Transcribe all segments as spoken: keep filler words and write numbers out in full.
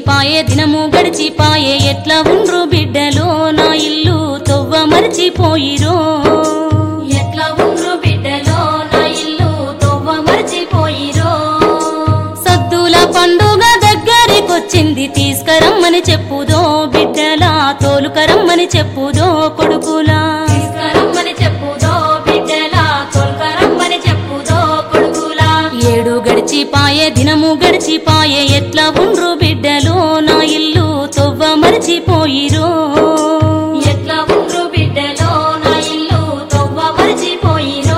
గడిచిపాయే దినము గడిచిపాయే ఎట్లా ఉండ్రు బిడ్డలో నా ఇల్లు తొవ్వ మరిచిపోయిరో ఎట్లా ఉండ్రు బిడ్డలో నా ఇల్లు తొవ్వ మరిచిపోయిరో సద్దుల పండుగ దగ్గరికొచ్చింది తీసుకరమ్మని చెప్పుదో బిడ్డలా తోలుకరమ్మని చెప్పుదో కొడుకులా తీసుకరమ్మని చెప్పుదో బిడ్డలా తోలుకరమ్మని చెప్పుదో కొడుకులా ఏడు గడిచిపాయే దినము గడిచిపాయే ఎట్లా ఉండ్రు బిడ్డలో నా ఇల్లు తొవ్వ మరిచిపోయిరో ఎట్లా ఉండ్రు బిడ్డలో నా ఇల్లు తొవ్వ మరిచిపోయిరో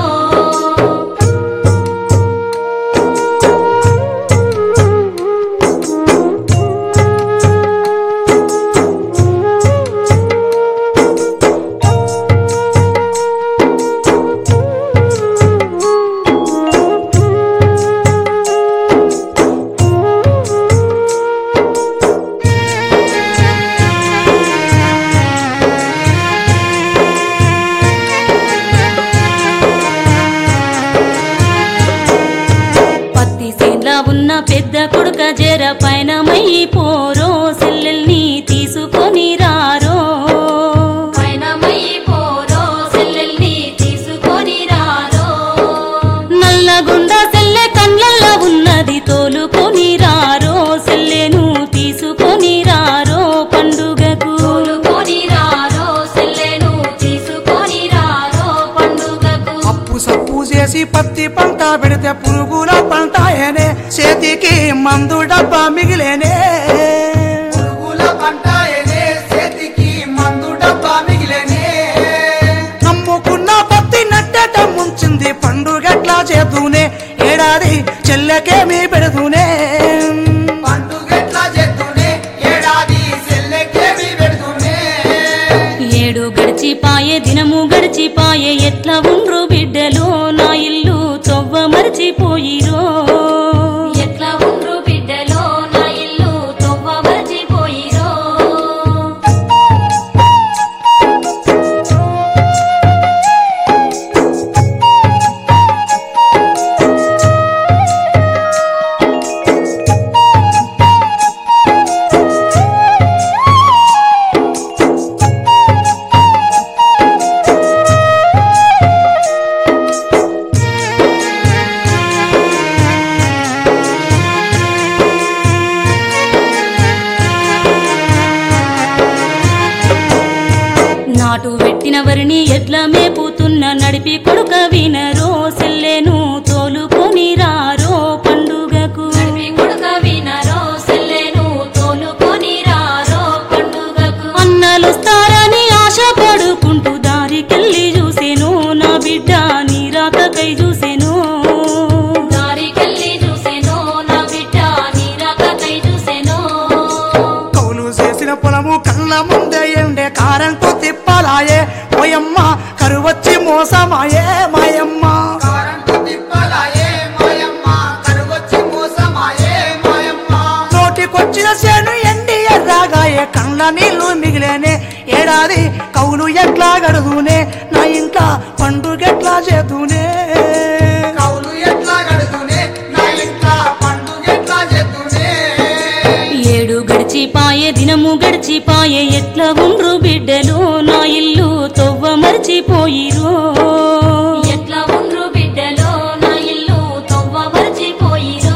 ఉన్న పెద్ద కొడుక జర పైన మై పోరో సెల్లెల్ని తీసుకొని రారో పైన మై పోరో సెల్లెల్ని తీసుకొని రారో నల్లగుండ సెల్లె కండ్లల్ల ఉన్నది తోలుకొని రారో సెల్లెను తీసుకొని రారో పండుగకు తోలుకొని రారో సెల్లెను తీసుకొని రారో పండుగకు అప్పు సప్పు చేసి పత్తి పంట పెడితే పురుగుల పంట ఏనే చేతికి మందు డబ్బా మిగిలేనే పురుగుల పంట ఏనే చేతికి మందు డబ్బా మిగిలేనే నమ్ముకున్న పత్తి నట్టట ముంచింది పండుగట్లా చేతూనే ఏడాది చెల్లెకేమి పెడుతూనే పండుగట్లా చేతూనే ఏడాది చెల్లెకేమి పెడుతూనే ఏడు గడిచిపాయే దినము గడిచిపాయే ఎట్లా ఉండ్రు బిడ్డలో నా ఇల్లు తొవ్వ మరిచిపోయిరో ఎట్లా ఉండ్రు బిడ్డలో నా ఇల్లు తొవ్వ మరిచిపోయిరో నాటు పెట్టిన వరిని ఎట్లా మేపుతున్న నడిపి కొడుక వినరో సెల్లెను తోలుకొని రారో పండుగకు నడిపి కొడుక వినరో సెల్లెను తోలుకొని రారో పండుగకు అన్నలుస్తారని ఆశ పడుకుంటూ దారికెళ్ళి చూసేను నా బిడ్డ నీరాకకై చూసేను దారికెళ్ళి చూసేను నా బిడ్డ నీరాకకై చూసేను కౌలు చేసిన పొలము కళ్ళ ముందే ఎండే కారంతో తిప్పలాయే ఓయమ్మ కరువచ్చి మోసమాయే మాయమ్మ నోటికొచ్చిన చేను ఎండి ఎర్రాగాయే కళ్ళ నీళ్లు మిగిలేనే ఏడాది కౌలు ఎట్లా గడుదునే నా ఇంట్లో పండుగెట్లా చేతూనే కౌలు ఎట్లా గడుదునే నా ఇంట్లో పండుగెట్లా చేతూనే ఏడు గడిచిపాయే దినము గడిచిపాయే ఎట్లా ఉండ్రు బిడ్డలో నా ఇల్లు తొవ్వ మరిచిపోయిరో ఎట్లా ఉండ్రు బిడ్డలో నా ఇల్లు తొవ్వ మరిచిపోయిరో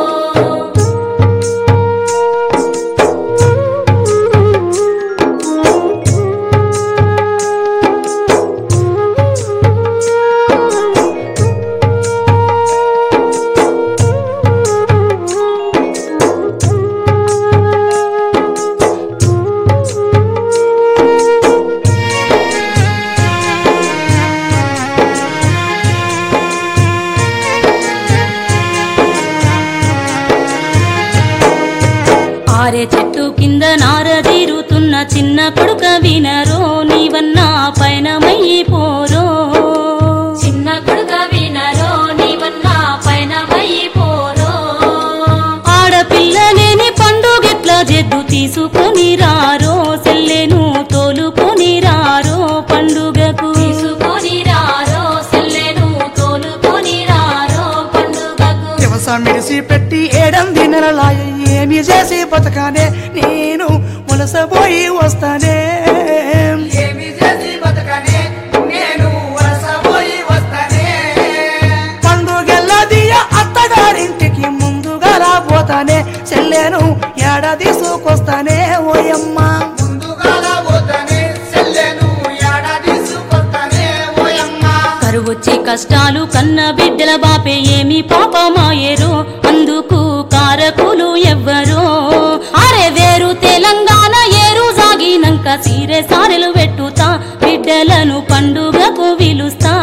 ఆరే చెట్టు కింద నారదీరుతున్న చిన్న కొడుక వినరో నీవన్నా పైన మయ్యి పోరో చిన్న కొడుక వినరో నీవన్నా పైన మయ్యి పోరో ఆడపిల్లలేని పండుగెట్లా జెద్దు తీసుకొని రారో సెల్లెను తోలుకొని రారో పండుగకు తీసుకొని రారో సెల్లెను తోలుకొని రారో పండుగకు మిడిసి పెట్టి ఏడంది నెలలాయ ఏమి చేసి బతకానే నేను వలసపోయి వస్తానే ఏమి చేసి బతకనే నేను వలసపోయి వస్తానే పండుగెల్లదియ అత్తగారింటికి ముందుగా రాబోతానే చెల్లెను ఏడాది సూకొస్తానే ఓయమ్మ ముందుగా పోతానే చెల్లెను ఏడాది సుకొస్తానే ఓయమ్మ కరువొచ్చి కష్టాలు కన్న బిడ్డల బాపే ఏమి పాపమాయేరో అందుకు కారకులు ఎవ్వరో అరే వేరు తెలంగాణ ఏరు సాగినంక సీరే సారెలు పెట్టుతా బిడ్డలను పండుగకు విలుస్తా